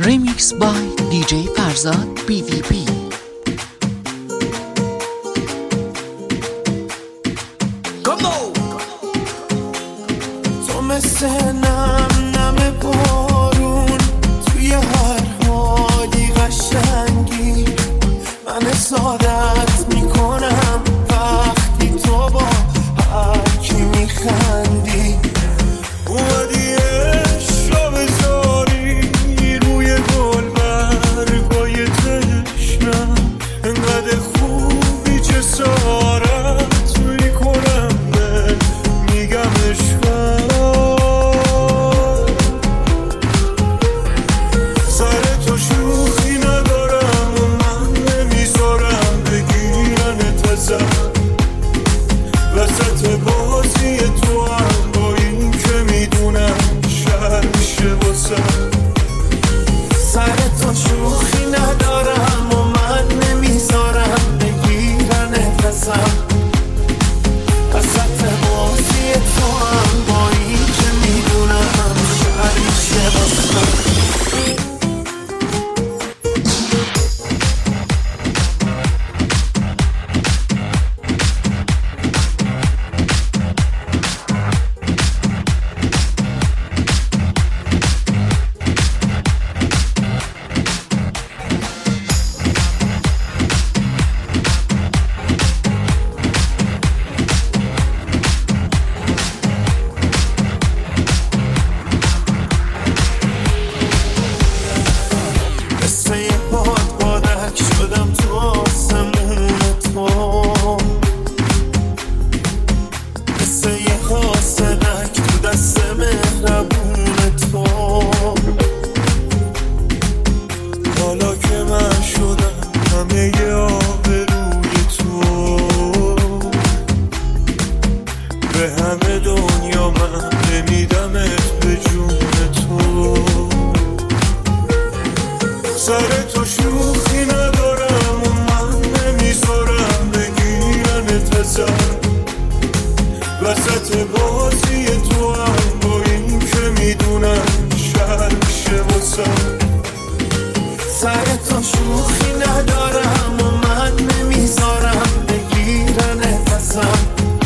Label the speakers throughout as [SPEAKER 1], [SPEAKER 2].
[SPEAKER 1] Remix by DJ Farzad PVP.
[SPEAKER 2] تو مثل نم بارون توی هر حالی قشنگی، من سعادت میکنم وقتی تو با هر کی میخندی. اومدی عشقا بذاری روی گل برگای تشنم، انقدر خوبی جسارت میکنم به میگم عشقم. سر تو شوخی ندارم و من نمیذارم بگیرنت ازم، وسط بازی تو هم با این که میدونم شهر میشه واسم. سر تو شوخی ندارم و من نمیذارم بگیرنت ازم، وسط بازی تو هم با این که میدونم شهر میشه واسم. شدم تو آسمون تو، مثل یه خاصرک تو دست مهربون تو. حالا که من شدم همه ی آبروی تو، به همه دنیا من نمیدمت به جون تو. سر تو شوخی ندارم و من نمیذارم بگیرنت ازم، وسط بازی تو هم با این که میدونم شهر میشه واسم. سر تو شوخی ندارم و من نمیذارم بگیرنت ازم،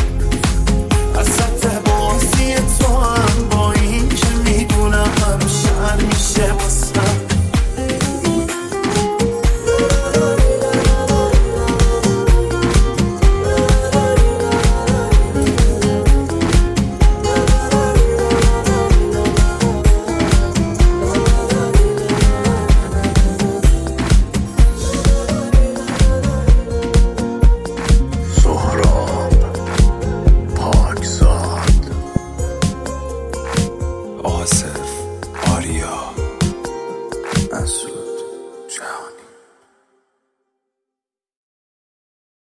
[SPEAKER 2] وسط بازی تو هم با این که میدونم شهر میشه واسم. آصف آریا مسعود